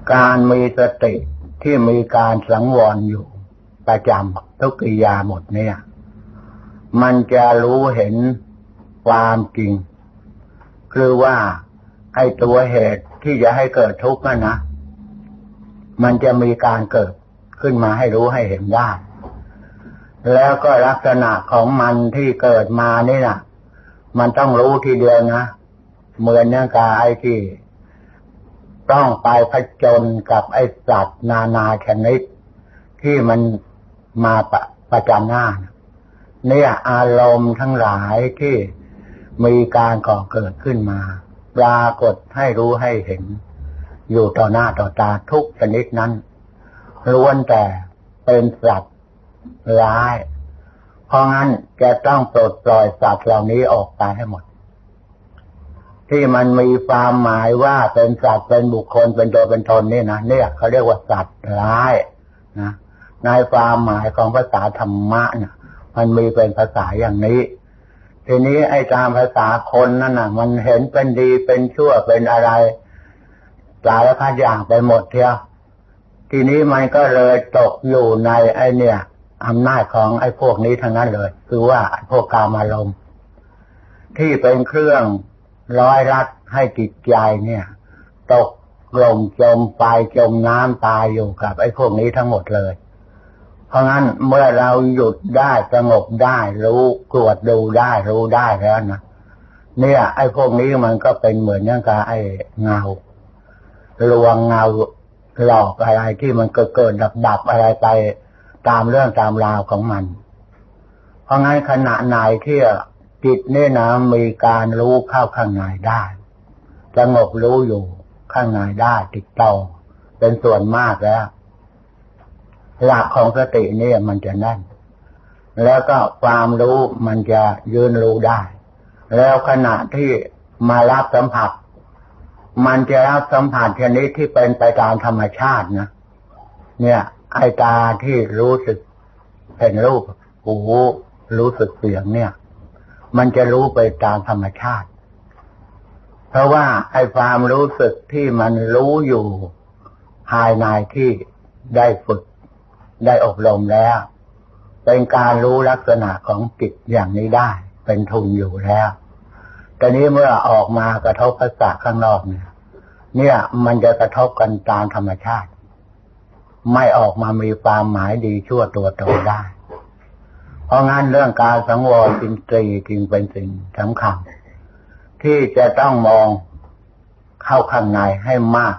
การมีสติที่มีการสังวรอยู่ประจำทุกกิริยาบทเนี่ยมันจะรู้เห็นความจริงคือว่าไอ้ตัวเหตุที่จะให้เกิดทุกข์นะมันจะมีการเกิดขึ้นมาให้รู้ให้เห็นได้แล้วก็ลักษณะของมันที่เกิดมานี่นะมันต้องรู้ทีเดียวนะเหมือนอย่างกับไอ้ที่ต้องไปผจญกับไอ้สัตว์นานาชนิดที่มันมาประจันหน้าเนี่ยอารมณ์ทั้งหลายที่มีการก่อเกิดขึ้นมาปรากฏให้รู้ให้เห็นอยู่ต่อหน้าต่อตาทุกชนิดนั้นล้วนแต่เป็นสัตว์ร้ายเพราะงั้นจะต้องปลดปล่อยสัตว์เหล่านี้ออกไปให้หมดที่มันมีความหมายว่าเป็นสัตว์เป็นบุคคลเป็นตัวเป็นตนนี่นะเนี่ยเขาเรียกว่าสัตว์ร้ายนะในความหมายของภาษาธรรมะเนี่ยมันมีเป็นภาษาอย่างนี้ทีนี้ไอ้ตามภาษาคนนั่นน่ะมันเห็นเป็นดีเป็นชั่วเป็นอะไรสารพัดอย่างไปหมดเทียวทีนี้มันก็เลยตกอยู่ในไอ้เนี่ยอำนาจของไอ้พวกนี้ทั้งนั้นเลยคือว่าพวกกามารมณ์ที่เป็นเครื่องร้อยรัดให้จิตใจเนี่ยตกลงจมไปจมน้ำตายอยู่กับไอ้พวกนี้ทั้งหมดเลยเพราะงั้นเมื่อเราหยุดได้สงบได้รู้ตรวจดูได้รู้ได้แล้วนะเนี่ยไอ้พวกนี้มันก็เป็นเหมือนอย่างกับไอ้เงาลวงเงาหลอกอะไรที่มันเกิดดับอะไรไปตามเรื่องตามราวของมันเพราะงั้นขณะไหนที่จิตนี่นะมีการรู้เข้าข้างในได้สงบรู้อยู่ข้างในได้ติดต่อเป็นส่วนมากแล้วหลักของสตินี่มันจะแน่นแล้วก็ความรู้มันจะยืนรู้ได้แล้วขณะที่มารับสัมผัสมันจะรับสัมผัสชนิดที่เป็นไปตามธรรมชาตินะเนี่ยไอ้ตาที่รู้สึกเห็นรูปหูรู้สึกเสียงเนี่ยมันจะรู้ไปตามธรรมชาติเพราะว่าไอ้ความรู้สึกที่มันรู้อยู่ภายในที่ได้ฝึกได้อบรมแล้วเป็นการรู้ลักษณะของจิตอย่างนี้ได้เป็นทุนอยู่แล้วแต่นี้เมื่อออกมากระทบภาษาข้างนอกเนี่ยมันจะกระทบกันตามธรรมชาติไม่ออกมามีความหมายดีชั่วตัวตนได้เพราะงั้นเรื่องการสังวรอินทรีย์จึงเป็นสิ่งสำคัญที่จะต้องมองเข้าข้างในให้มาก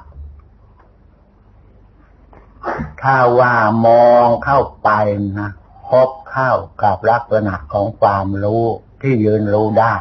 ถ้าว่ามองเข้าไปนะพบเข้ากับลักษณะของความรู้ที่ยืนรู้ได้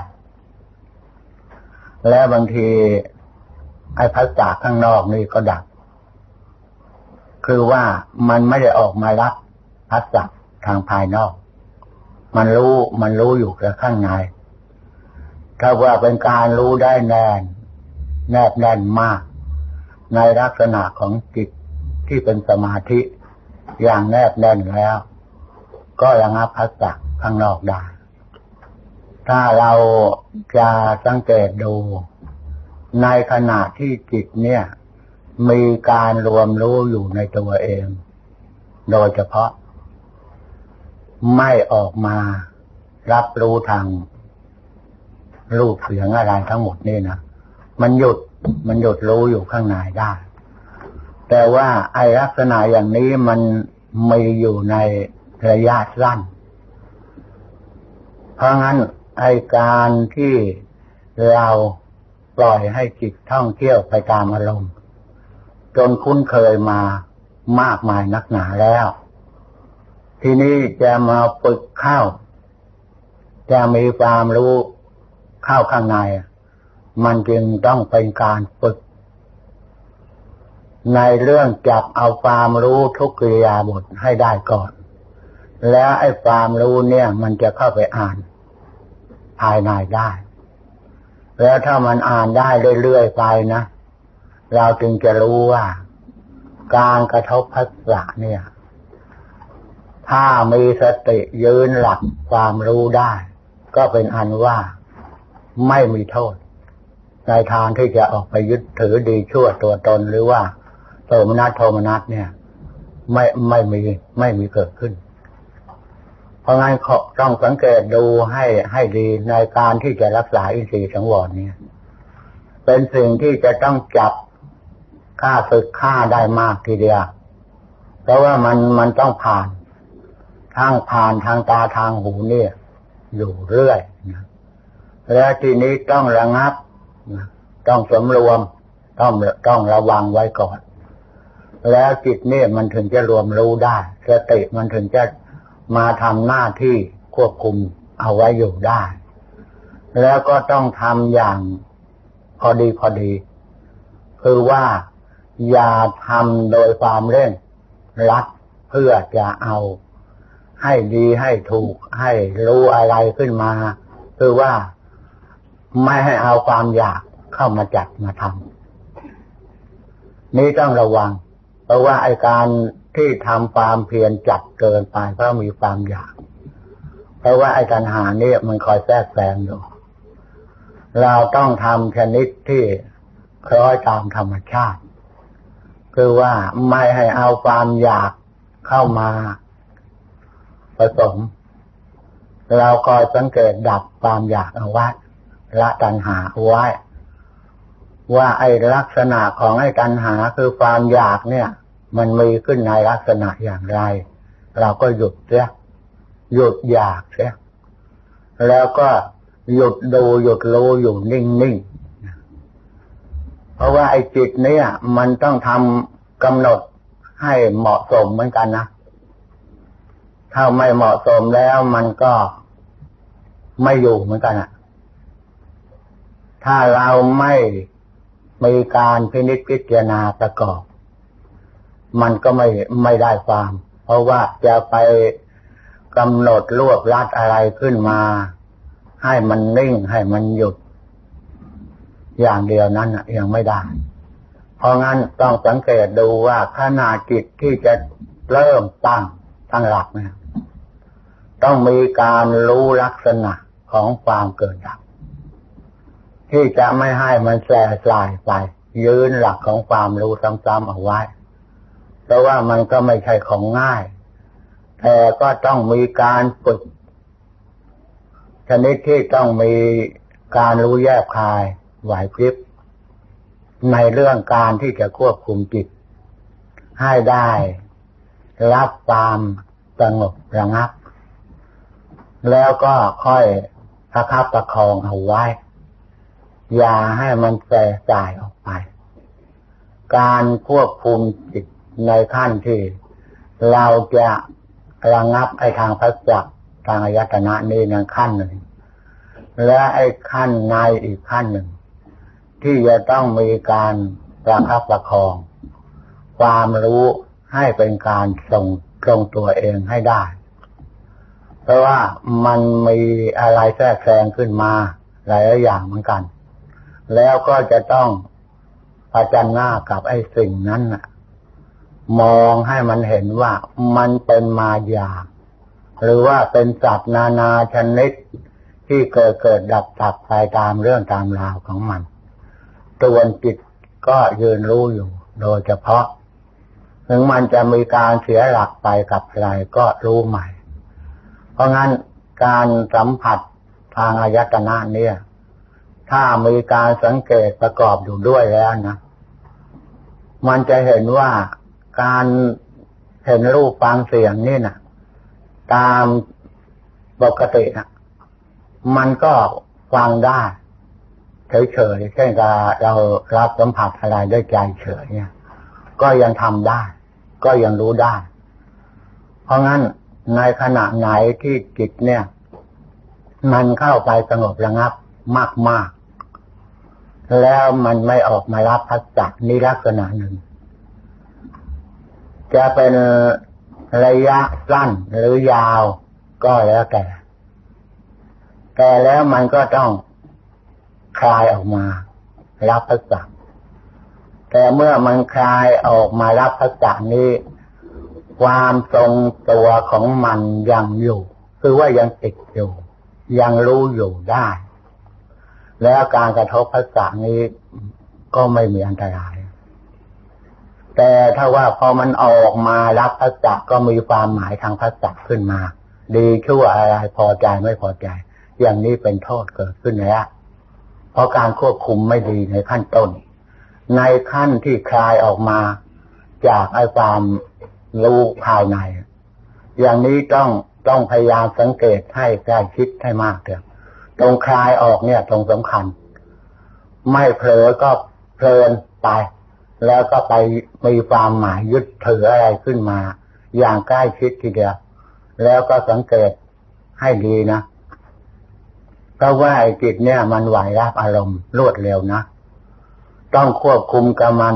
และบางทีไอ้ภาษาข้างนอกนี่ก็ดับคือว่ามันไม่ได้ออกมารับภาษาทางภายนอกมันรู้อยู่แต่ข้างในถ้าว่าเป็นการรู้ได้แนบแน่นมากในลักษณะของจิตที่เป็นสมาธิอย่างแนบแน่นแล้วก็ระงับภาษาข้างนอกได้ถ้าเราจะสังเกตดูในขณะที่จิตเนี่ยมีการรวมรู้อยู่ในตัวเองโดยเฉพาะไม่ออกมารับรู้ทางรูปเสียงอะไรทั้งหมดนี่นะมันหยุดรู้อยู่ข้างในได้แต่ว่าไอ้ลักษณะอย่างนี้มันมีอยู่ในระยะสั้นเพราะงั้นไอ้การที่เราปล่อยให้จิตท่องเที่ยวไปตามอารมณ์จนคุ้นเคยมามากมายนักหนาแล้วทีนี้จะมาฝึกเข้าจะมีความรู้เข้าข้างในมันจึงต้องเป็นการฝึกในเรื่องจับเอาความรู้ทุกกิริยาบทให้ได้ก่อนแล้วไอ้ความรู้เนี่ยมันจะเข้าไปอ่านภายในได้แล้วถ้ามันอ่านได้เรื่อยๆไปนะเราจึงจะรู้ว่าการกระทบผัสสะเนี่ยถ้ามีสติยืนหลักความรู้ได้ก็เป็นอันว่าไม่มีโทษในทางที่จะออกไปยึดถือดีชั่วตัวตนหรือว่าโทมนัสโทมนัสเนี่ยไม่มีเกิดขึ้นเพราะงั้นต้องสังเกตดูให้ดีในการที่จะรักษาอินทรีย์สังวรเนี่ยเป็นสิ่งที่จะต้องจับฆ่าศึกฆ่าได้มากทีเดียวเพราะว่ามันต้องผ่านทางตาทางหูเนี่ยอยู่เรื่อยนะแล้วทีนี้ต้องระงับต้องสำรวมต้องระวังไว้ก่อนแล้วจิตเนี่ยมันถึงจะรวมรู้ได้สติมันถึงจะมาทำหน้าที่ควบคุมเอาไว้อยู่ได้แล้วก็ต้องทำอย่างพอดีคือว่าอย่าทำโดยความเร่งรัดเพื่อจะเอาให้ดีให้ถูกให้รู้อะไรขึ้นมาคือว่าไม่ให้เอาความอยากเข้ามาจัดมาทำนี่ต้องระวังเพราะว่าไอ้การที่ทำความเพียรจัดเกินไปเพราะมีความอยากเพราะว่าไอ้ตัณหาเนี่ยมันคอยแทรกแซงอยู่เราต้องทำชนิดที่คล้อยตามธรรมชาติคือว่าไม่ให้เอาความอยากเข้ามาผสมเราคอยสังเกตดับความอยากเอาไว้ละตัณหาเอาไว้ว่าไอ้ลักษณะของไอ้ตัณหาคือความอยากเนี่ยมันมีขึ้นในลักษณะอย่างไรเราก็หยุดเสียหยุดอยากเสียแล้วก็หยุดดูหยุดรู้อยู่นิ่งๆเพราะว่าไอ้จิตเนี่ยมันต้องทำกำหนดให้เหมาะสมเหมือนกันนะถ้าไม่เหมาะสมแล้วมันก็ไม่อยู่เหมือนกันอ่ะถ้าเราไม่มีการพินิจพิจารณาประกอบมันก็ไม่ได้ความเพราะว่าจะไปกำหนดรวบรัดอะไรขึ้นมาให้มันนิ่งให้มันหยุดอย่างเดียวนั้นยังไม่ได้เพราะงั้นต้องสังเกตดูว่าขณะจิตที่จะเริ่มตั้งหลักเนี่ยต้องมีการรู้ลักษณะของความเกิดดับที่จะไม่ให้มันแสบสายไปยืนหลักของความรู้ซ้ำๆเอาไว้เพราะว่ามันก็ไม่ใช่ของง่ายแต่ก็ต้องมีการฝึกชนิดที่ต้องมีการรู้แยบคายไหวพริบในเรื่องการที่จะควบคุมจิตให้ได้รับความสงบระงับแล้วก็ค่อยประคับประคองเอาไว้อย่าให้มันแสบสายออกไปการควบคุมจิตในขั้นที่เราจะระงับไอ้ทางภัสสะทางอายตนะนี่ในขั้นหนึ่งและไอ้ขั้นในอีกขั้นหนึ่งที่จะต้องมีการประคับประคองความรู้ให้เป็นการส่งตรงตัวเองให้ได้เพราะว่ามันมีอะไรแทรกแซงขึ้นมาหลายอย่างเหมือนกันแล้วก็จะต้องเผชิญหน้ากับไอ้สิ่งนั้นน่ะมองให้มันเห็นว่ามันเป็นมายาหรือว่าเป็นสัตว์นานาชนิดที่เกิดดับไปตามเรื่องตามราวของมันตัวจิตก็ยืนรู้อยู่โดยเฉพาะถึงมันจะมีการเสียหลักไปกับอะไรก็รู้ใหม่เพราะงั้นการสัมผัสทางอายตนะเนี่ยถ้ามีการสังเกตประกอบอยู่ด้วยแล้วนะมันจะเห็นว่าการเห็นรูปฟังเสียงนี่นะตามปกตินะมันก็ฟังได้เฉยๆเช่นกับเรารับสัมผัสอะไรด้วยใจเฉยเนี่ยก็ยังทำได้ก็ยังรู้ได้เพราะงั้นในขณะไหนที่จิตเนี่ยมันเข้าไปสงบระงับมากๆแล้วมันไม่ออกมารับภัสสะนี่ลักษณะหนึ่งจะเป็นระยะสั้นหรือยาวก็แล้วแต่แล้วมันก็ต้องคลายออกมารับภัสสะแต่เมื่อมันคลายออกมารับภัสสะนี้ความทรงตัวของมันยังอยู่คือว่ายังติดอยู่ยังรู้อยู่ได้แล้วการกระทบภัสสะนี้ก็ไม่มีอันตรายแต่ถ้าว่าพอมันออกมารับภัสสะก็มีความหมายทางภัสสะขึ้นมาดีชั่วอะไรพอใจไม่พอใจอย่างนี้เป็นโทษเกิดขึ้นแล้วเพราะการควบคุมไม่ดีในขั้นต้นในขั้นที่คลายออกมาจากไอ้ความรู้ภายในอย่างนี้ต้องพยายามสังเกตให้ใกล้ชิดให้มากเถอะตรงคลายออกเนี่ยตรงสำคัญไม่เผลอก็เพลินไปแล้วก็ไปมีความหมายยึดถืออะไรขึ้นมาอย่างใกล้ชิดทีเดียวแล้วก็สังเกตให้ดีนะเพราะว่าไอ้จิตเนี่ยมันไหวรับอารมณ์รวดเร็วนะต้องควบคุมกับมัน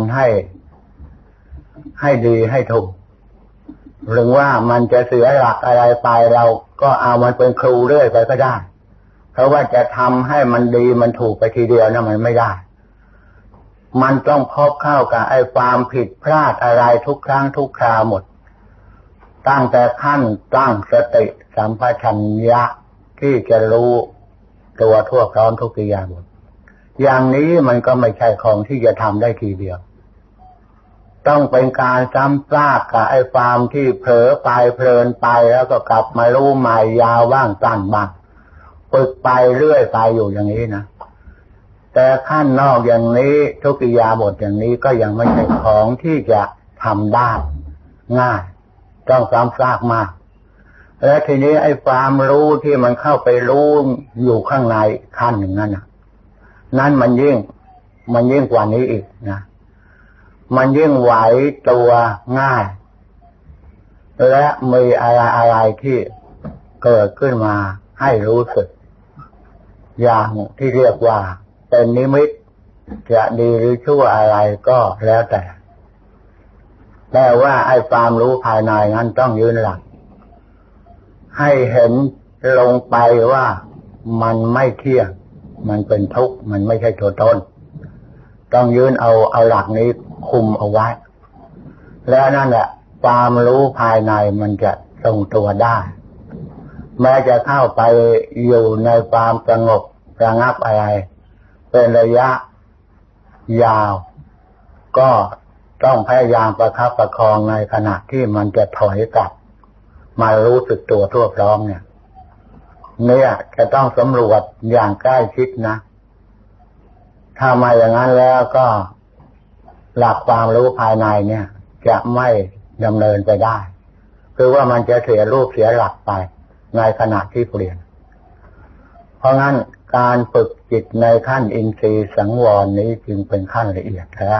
ให้ดีให้ถูกหรือว่ามันจะเสียหลักอะไรไปเราก็เอามันเป็นครูเรื่อยไปก็ได้เพราะว่าจะทำให้มันดีมันถูกไปทีเดียวนะมันไม่ได้มันต้องพบเข้ากับไอ้ความผิดพลาดอะไรทุกครั้งทุกคราวหมดตั้งแต่ขั้นตั้งสติสัมปชัญญะที่จะรู้ตัวทั่วพร้อมทุกกิริยาหมดอย่างนี้มันก็ไม่ใช่ของที่จะทำได้ทีเดียวต้องเป็นการซ้ำซากกับไอ้ความที่เผลอไปเพลินไปแล้วก็กลับมารู้ใหม่ยาวบ้างสั้นบ้างฝึกไปเรื่อยไปอยู่อย่างนี้นะแต่ขั้นนอกอย่างนี้ทุกกิริยาบทอย่างนี้ก็ยังไม่ใช่ของที่จะทำได้ง่ายต้องซ้ำซากมากและทีนี้ไอ้ความรู้ที่มันเข้าไปรู้อยู่ข้างในขั้นหนึ่งนั่นมันยิ่งกว่านี้อีกนะมันยิ่งไหวตัวง่ายและมีอะไรที่เกิดขึ้นมาให้รู้สึกอย่างที่เรียกว่าเป็นนิมิตจะดีหรือชั่วอะไรก็แล้วแต่ว่าไอ้ความรู้ภายในนั้นต้องยืนหลักให้เห็นลงไปว่ามันไม่เที่ยงมันเป็นทุกข์มันไม่ใช่ตัวตนต้องยืนเอาหลักนี้คุมเอาไว้แล้วนั่นแหละความรู้ภายในมันจะทรงตัวได้แม้จะเข้าไปอยู่ในความสงบระงับอะไรเป็นระยะยาวก็ต้องพยายามประคับประคองในขณะที่มันจะถอยกลับมารู้สึกตัวทั่วพร้อมเนี่ยจะต้องสำรวจอย่างใกล้ชิดนะถ้ามาอย่างนั้นแล้วก็หลักความรู้ภายในเนี่ยจะไม่ดำเนินไปได้คือว่ามันจะเสียรูปเสียหลักไปในขณะที่เปลี่ยนเพราะงั้นการฝึกจิตในขั้นอินทรีย์สังวรนี้จึงเป็นขั้นละเอียดแล้ว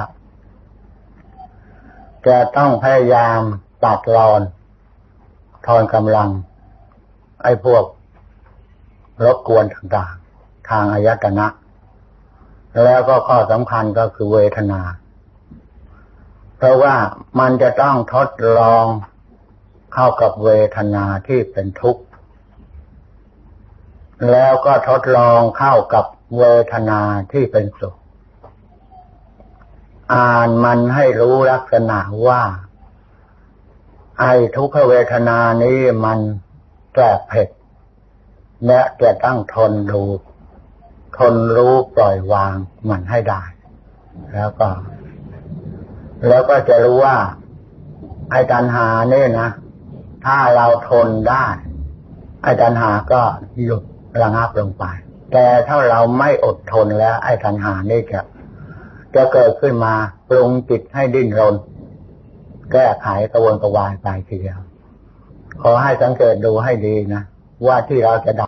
จะต้องพยายามตัดรอนทอนกำลังไอ้พวกรบกวนต่างๆทางอายตนะแล้วก็ข้อสำคัญก็คือเวทนาเพราะว่ามันจะต้องทดลองเข้ากับเวทนาที่เป็นทุกข์แล้วก็ทดลองเข้ากับเวทนาที่เป็นสุขอ่านมันให้รู้ลักษณะว่าไอ้ทุกขเวทนานี้มันแสบเผ็ดและจะต้องทนรู้ปล่อยวางมันให้ได้แล้วก็จะรู้ว่าไอ้ตัณหาเนี่ยนะถ้าเราทนได้ไอ้ตัณหาก็หยุดระงับลงไปแต่ถ้าเราไม่อดทนแล้วไอ้ตัณหานี่จะเกิดขึ้นมาปรุงจิตให้ดิ้นรนแก้ไขกระวนกระวายไปทีเดียวขอให้สังเกตดูให้ดีนะว่าที่เราจะดับ